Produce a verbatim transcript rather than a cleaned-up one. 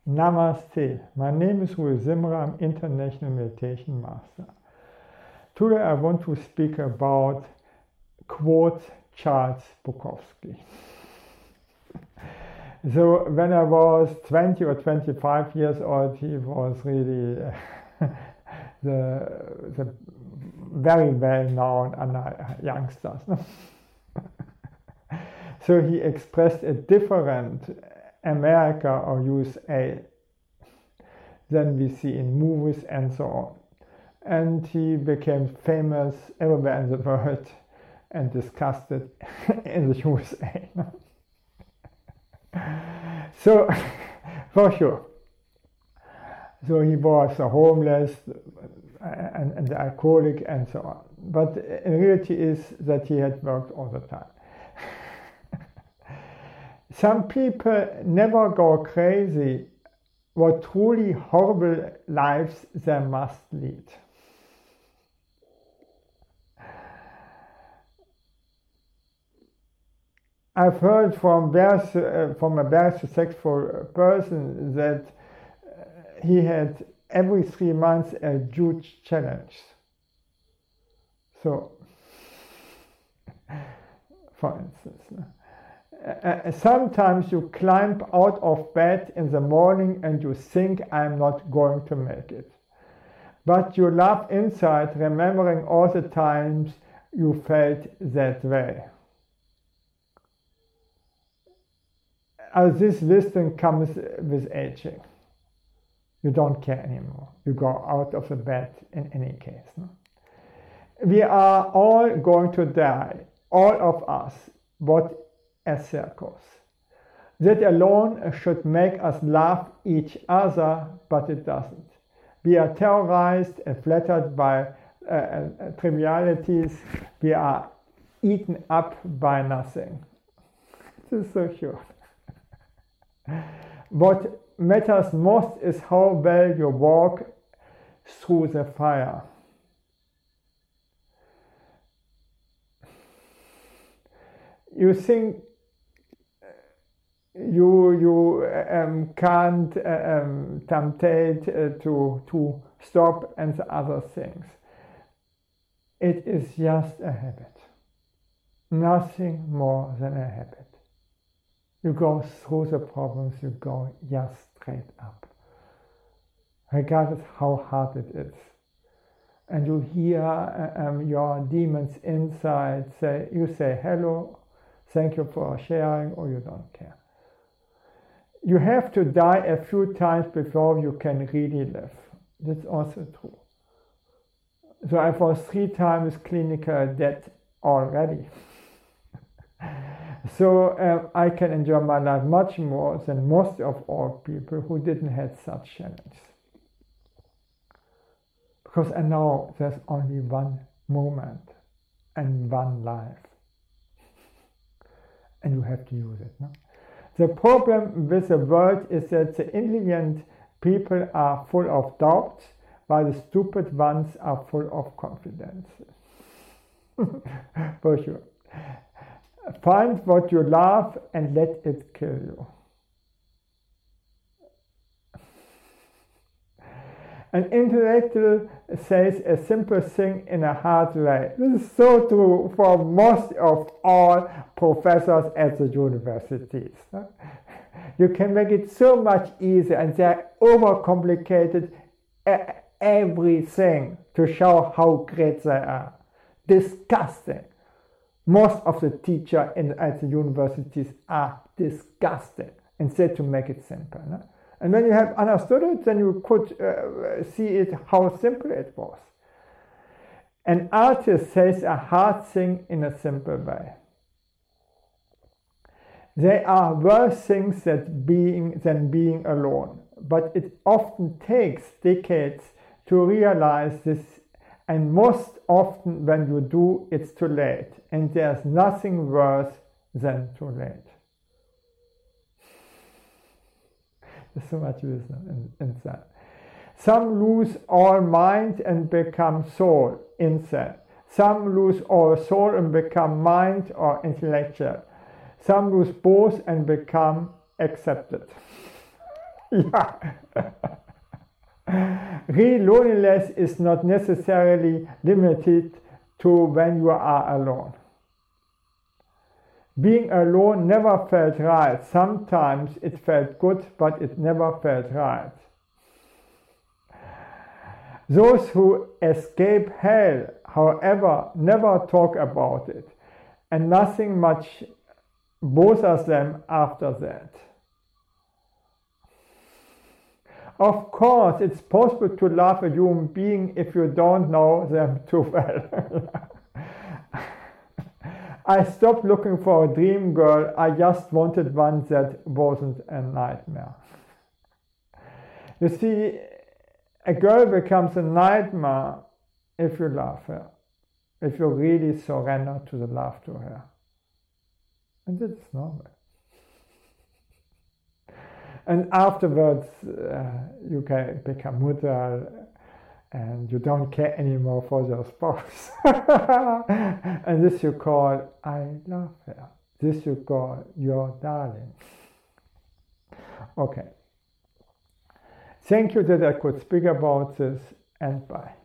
Namaste. My name is Rui Zimra. I'm International Meditation Master. Today I want to speak about quote Charles Bukowski. So when I was twenty or twenty-five years old, he was really uh, the, the very well known among youngsters. So he expressed a different America or U S A than we see in movies and so on. And he became famous everywhere in the world and discussed it in the U S A. So, for sure. So he was a homeless and, and the alcoholic and so on. But in reality is that he had worked all the time. Some people never go crazy what truly horrible lives they must lead. I've heard from, very, uh, from a very successful person that uh, he had every three months a huge challenge. So, for instance, Uh, sometimes you climb out of bed in the morning and you think, I'm not going to make it. But you laugh inside, remembering all the times you felt that way. As this wisdom comes with aging. You don't care anymore. You go out of the bed in any case. No? We are all going to die, all of us. But as circles. That alone should make us laugh each other, but it doesn't. We are terrorized and flattered by uh, uh, trivialities. We are eaten up by nothing. This is so sure. What matters most is how well you walk through the fire. You think you you um, can't uh, um, temptate uh, to to stop and the other things. It is just a habit, nothing more than a habit. You go through the problems, you go just straight up, regardless how hard it is. And you hear uh, um, your demons inside say, you say hello, thank you for sharing, or you don't care. You have to die a few times before you can really live. That's also true. So I was three times clinical dead already. So um, I can enjoy my life much more than most of all people who didn't have such challenges. Because I know there's only one moment and one life. And you have to use it. No? The problem with the world is that the intelligent people are full of doubts, while the stupid ones are full of confidence. For sure. Find what you love and let it kill you. An intellectual says a simple thing in a hard way. This is so true for most of all professors at the universities. You can make it so much easier, and they're overcomplicated everything to show how great they are. Disgusting. Most of the teachers in, at the universities are disgusting, instead to make it simple. No? And when you have understood it, then you could uh, see it how simple it was. An artist says a hard thing in a simple way. There are worse things that being, than being alone, but it often takes decades to realize this, and most often when you do, it's too late, and there's nothing worse than too late. There's so much wisdom in, in that. Some lose all mind and become soul, inside. Some lose all soul and become mind or intellectual. Some lose both and become accepted. Yeah. Real loneliness is not necessarily limited to when you are alone. Being alone never felt right. Sometimes it felt good, but it never felt right. Those who escape hell, however, never talk about it, and nothing much bothers them after that. Of course, it's possible to love a human being if you don't know them too well. I stopped looking for a dream girl. I just wanted one that wasn't a nightmare. You see, a girl becomes a nightmare if you love her, if you really surrender to the love to her. And that's normal. And afterwards, uh, you can become neutral and you don't care anymore for your spouse. And this you call, I love her. This you call, your darling. Okay. Thank you that I could speak about this, and bye.